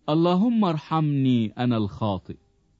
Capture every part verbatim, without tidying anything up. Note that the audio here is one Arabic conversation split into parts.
اللهم ارحمني أنا الخاطئ.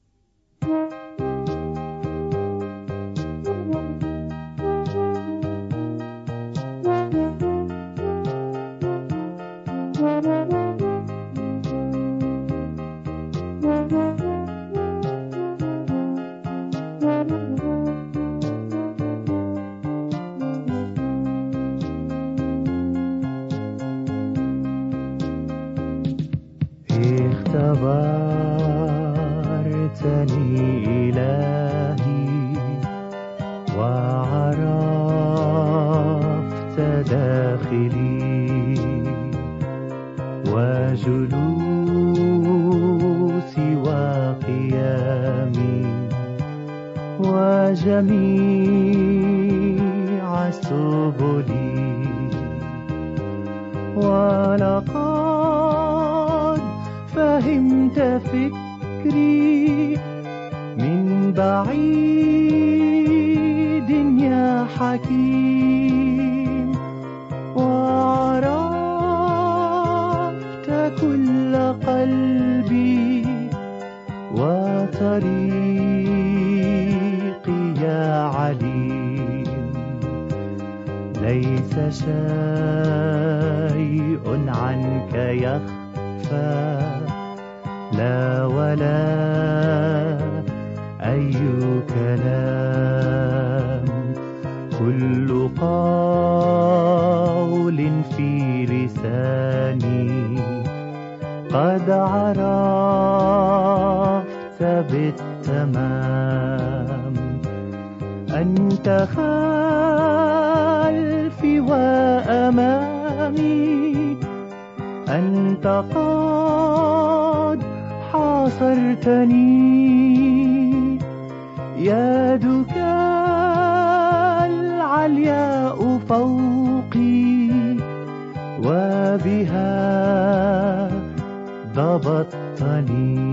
اختبرتني إلهي وعرفت داخلي وجلوسي وقيامي وجميع سبلي، ولقد فهمت فكري من بعيد يا حكيم، وعرفت كل قلبي وطريقي يا عليم. ليس شيء عنك يخفى، لا ولا أي كلام، كل قول في لساني قد عرفت بالتمام. أنت خلفي وأمامي، أنت قد حاصرتني، يدك العلياء فوقي وبها ضبطتني.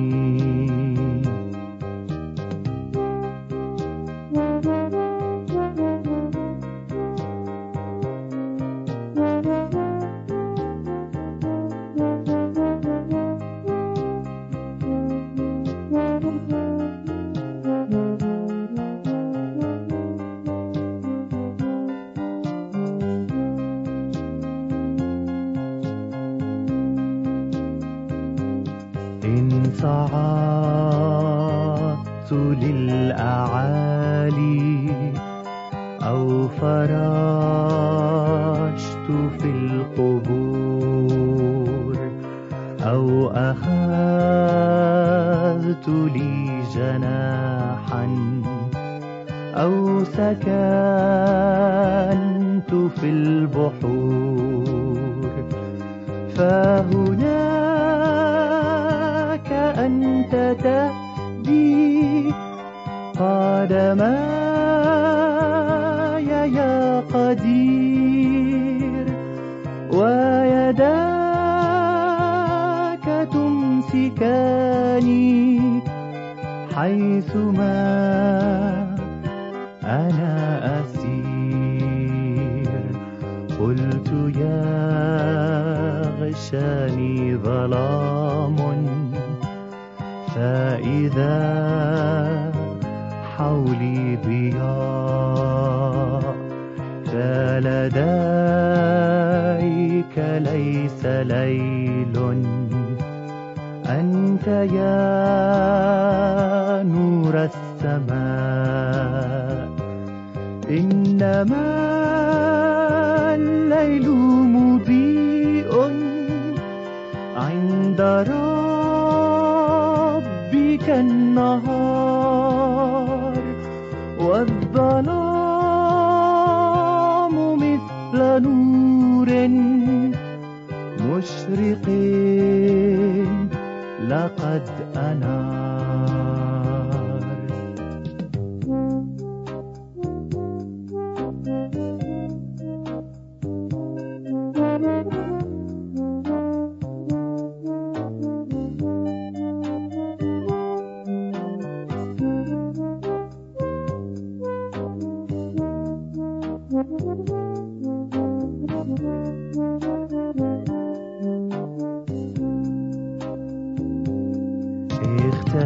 إن صعدت للأعالي أو فرشت في القبور أو أخذت لي جناحا أو سكنت في البحور، فهناك أنت تهدي قدماي يا قدير، ويداك تمسكاني حيثما أنا أسير. قلت يغشاني ظلام، فإذا حولي ضياء، فلديك ليس ليل، أنت يا نور السماء. إنما الليل مضيء عند ربك النهار، والظلام مثل نور مشرق لقد أنار.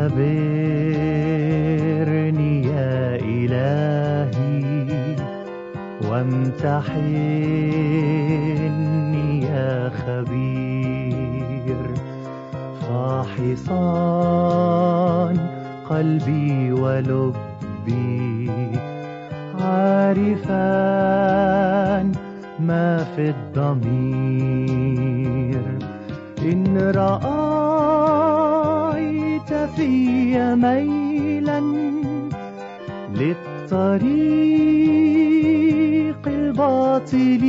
اختبرني يا إلهي وامتحني يا خبير، فاحصا قلبي ولبي، عارفا ما في الضمير. إن رأيت في ميلا للطريق الباطل،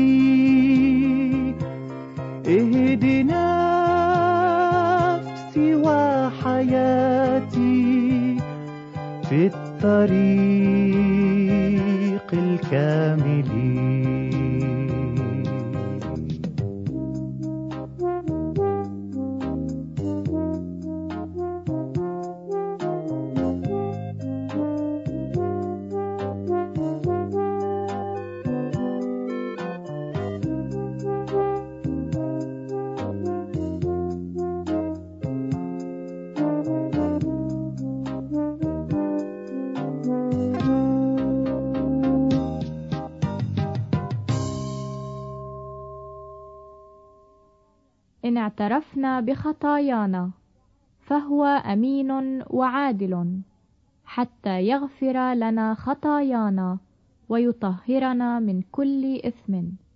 اهد نفسي وحياتي في الطريق الكامل. إن اعترفنا بخطايانا فهو أمين وعادل حتى يغفر لنا خطايانا ويطهرنا من كل إثم.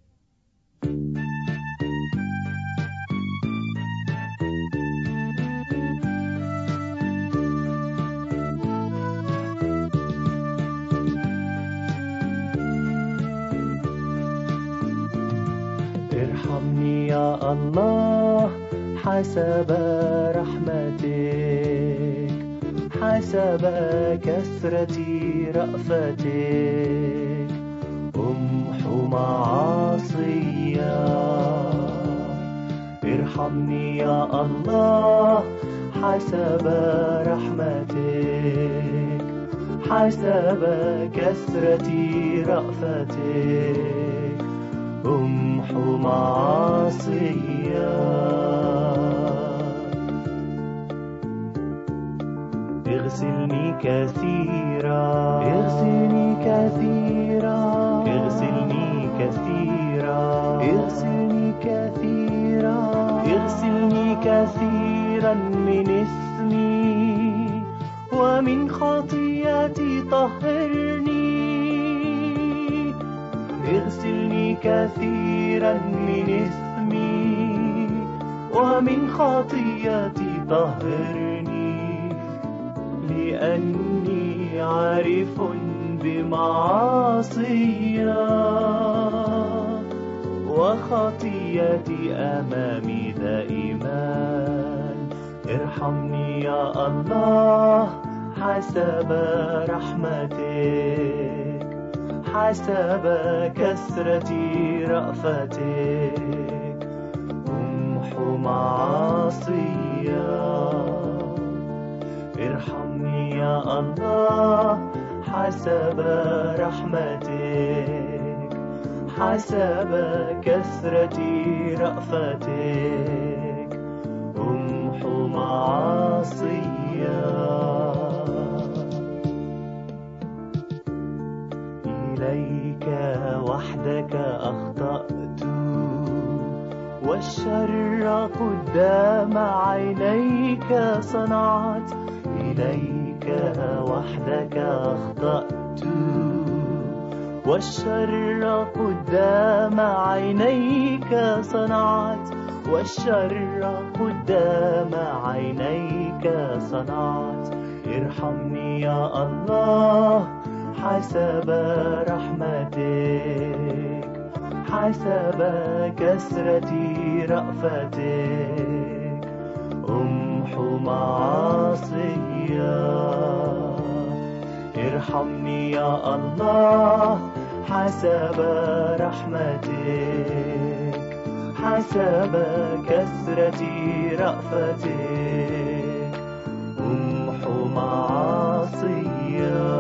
ارحمني يا الله حسب رحمتك، حسب كثرة رأفتك، امحو معاصيا. ارحمني يا الله حسب رحمتك، حسب كثرة رأفتك، امحو معاصيا. اغسلني كثيرا، اغسلني كثيرا، اغسلني كثيرا، اغسلني كثيرا، اغسلني كثيرا من اسمي ومن خطيئتي طهرني. اغسلني كثيرا من اسمي ومن خطيئتي طهرني، لأني عارف بمعاصيا وخطيئتي أمامي دائما. ارحمني يا الله حسب رحمتك، حسب كثرة رأفتك، امحو معاصيا. ارحمني يا الله حسب رحمتك، حسب كثرة رأفتك، امحو معاصيا. إليك وحدك أخطأت والشر قدام عينيك صنعت. إليك وحدك أخطأت والشر قدام عينيك صنعت، والشر قدام عينيك صنعت. ارحمني يا الله حسب رحمتك، حسب كثرة رأفتك، امحو معاصيا. ارحمني يا الله حسب رحمتك، حسب كثرة رأفتك، امحو معاصيا.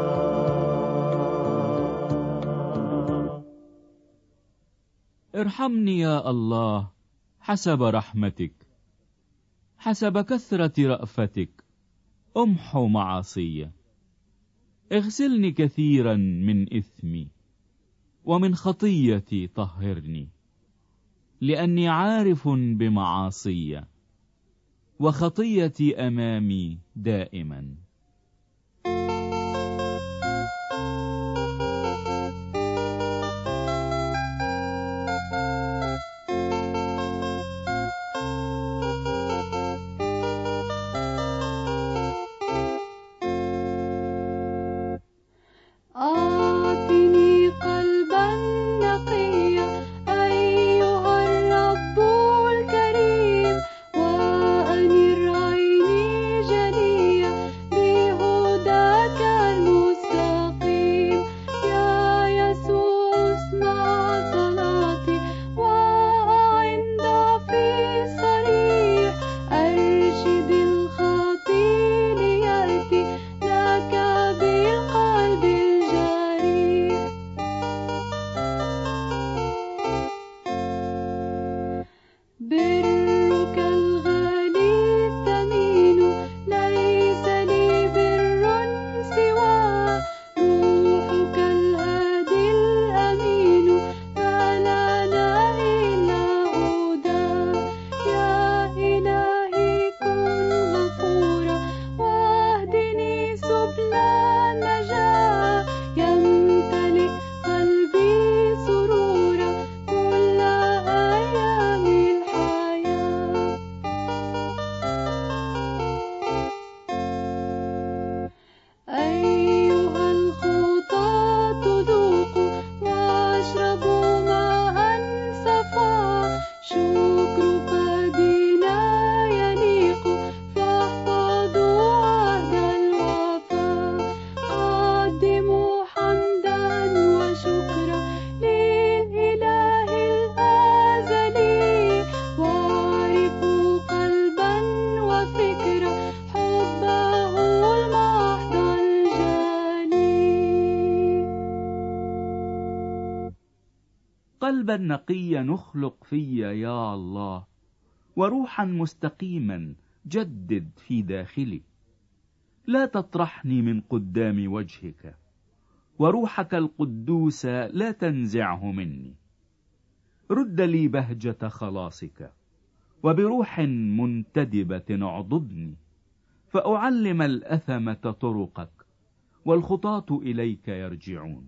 ارحمني يا الله حسب رحمتك، حسب كثرة رأفتك، أمحو معاصي، اغسلني كثيرا من إثمي، ومن خطيتي طهرني، لأني عارف بمعاصي، وخطيتي أمامي دائما. قلبا نقيا نخلق في يا الله، وروحا مستقيما جدد في داخلي. لا تطرحني من قدام وجهك، وروحك القدوس لا تنزعه مني. رد لي بهجة خلاصك، وبروح منتدبة اعضدني، فأعلم الأثمة طرقك، والخطاة إليك يرجعون.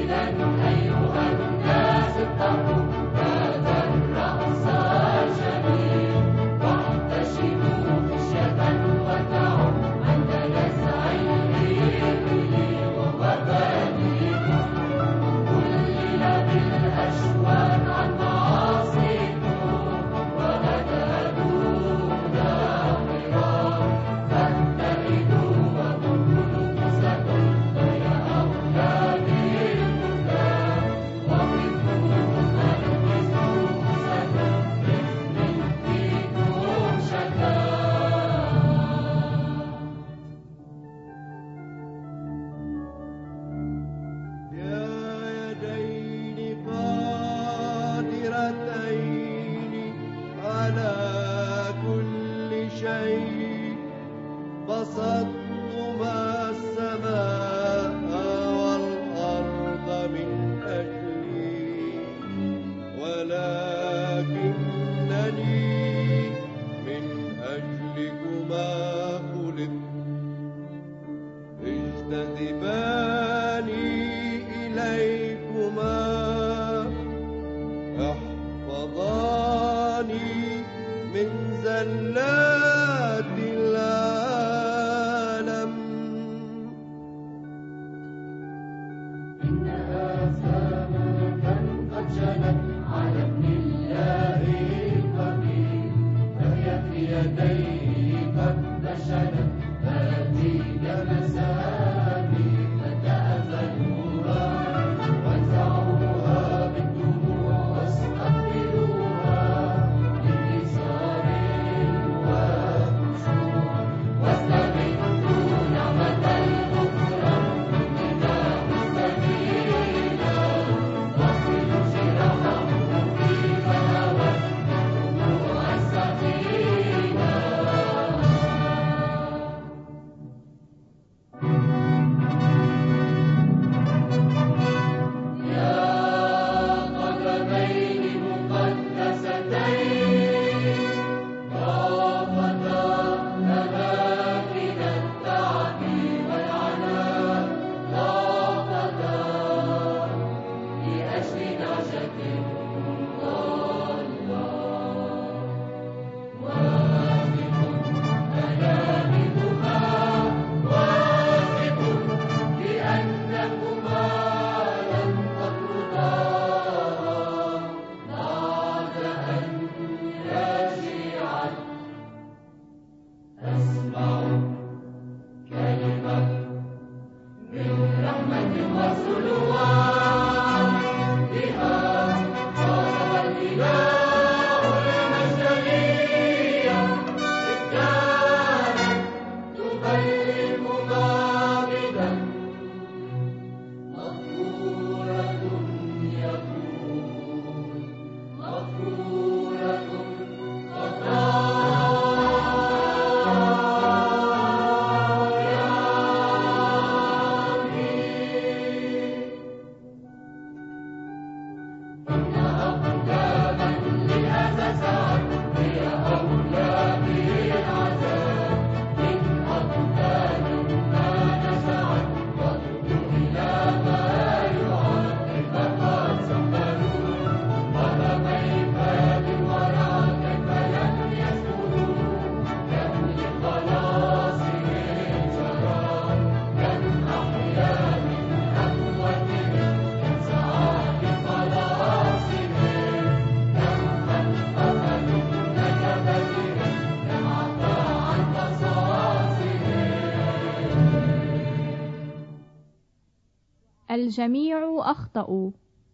الجميع أخطأوا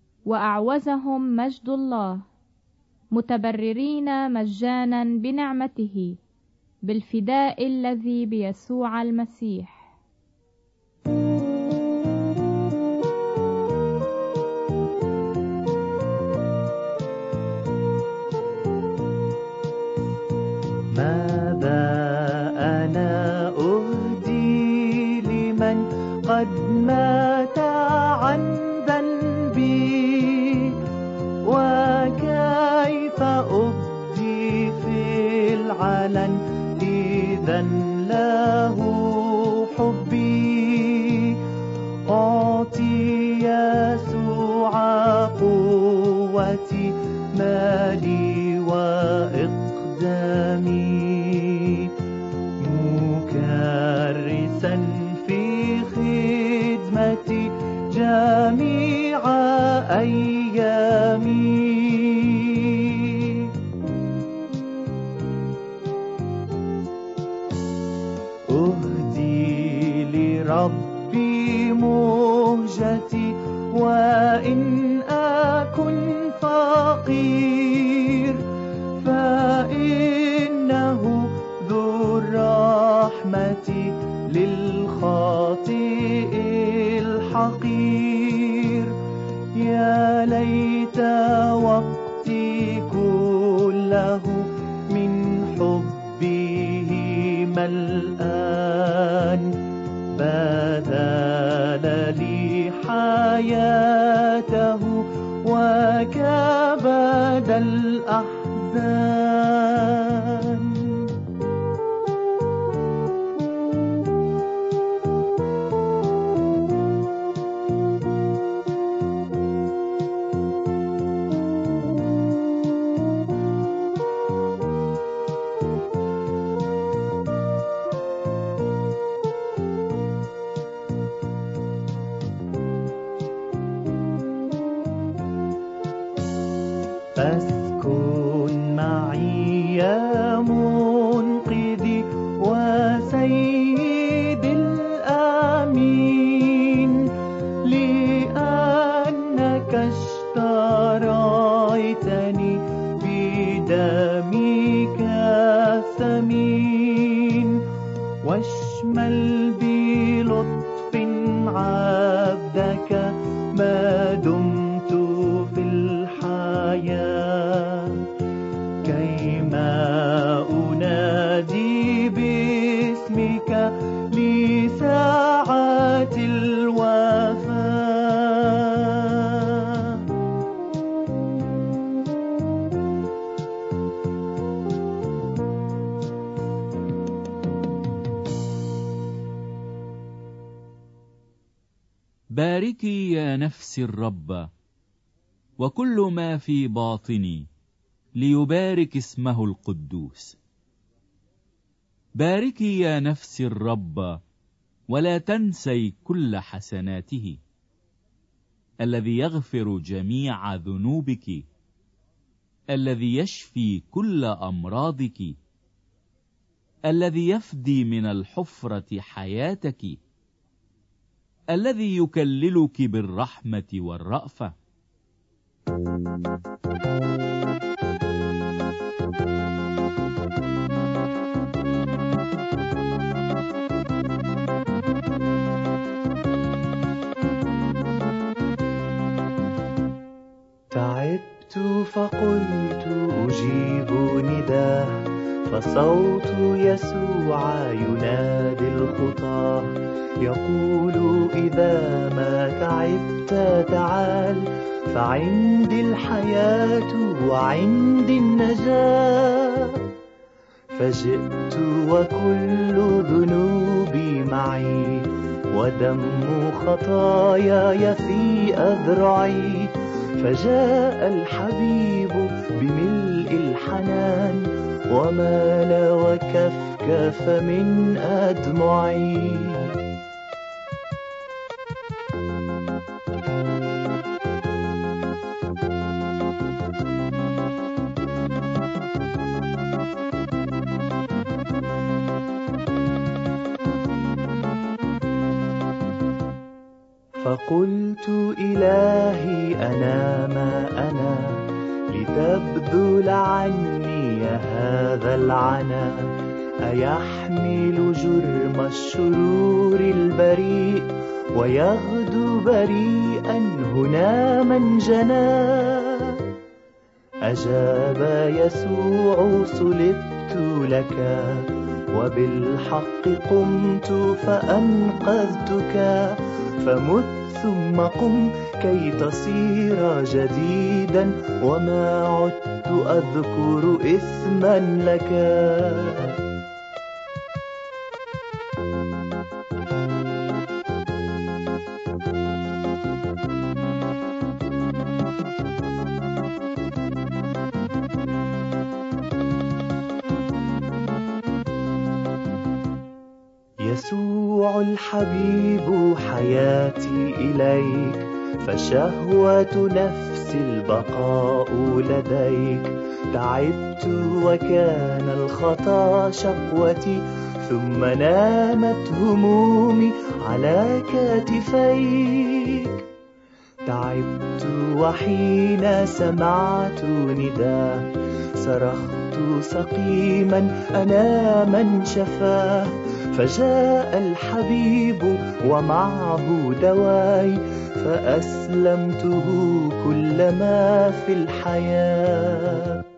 وأعوزهم مجد الله، متبررين مجانا بنعمته بالفداء الذي بيسوع المسيح. ماذا أنا أهدي لمن قد مات عن ذنبي، وكيف أبدي في العلن إذا له جميع أيامي. أهدي لربي مهجتي وإن أكن فقير، فإنه ذو الرحمة للخاطئ الحقير. يا ليت وقتي كله من حبه ملآن، بذل لي حياته وكبد الأحزان. فاسكن معي يا منقذي وسيدي الأمين، لأنك اشتريتني بدمك الثمين. واشمل بلطف عبدك ما دمت في الحياة، كيما أنادي باسمك لساعة الوفاة. باركي يا نفس الرب وكل ما في باطني ليبارك اسمه القدوس. باركي يا نفس الرب ولا تنسي كل حسناته، الذي يغفر جميع ذنوبك، الذي يشفي كل أمراضك، الذي يفدي من الحفرة حياتك، الذي يكللك بالرحمة والرأفة. تعبت فقلت أجيب نداه، فصوت يسوع ينادي الخطاه، يقول إذا ما تعبت تعال، فعندي الحياة وعندي النجاة. فجئت وكل ذنوبي معي، ودم خطاياي في أذرعي. فجاء الحبيب بملء الحنان، ومال وكفكف من أدمعي. فقلت إلهي أنا ما أنا لتبذل عني هذا العنا، أيحمل جرم الشرور البريء ويغدو بريئا هنا من جناه. أجاب يسوع صلبت لك وبالحق قمت فأنقذتك، فمت ثم قم كي تصير جديدا، وما عدت أذكر إثما لك. يسوع الحبيب حياتي إليك، فشهوة نفسي البقاء لديك. تعبت وكان الخطا شقوتي، ثم نامت همومي على كتفيك. تعبت وحين سمعت نداه، صرخت سقيما أنا من شفاه. فجاء الحبيب ومعه دواي، فأسلمته كل ما في الحياة.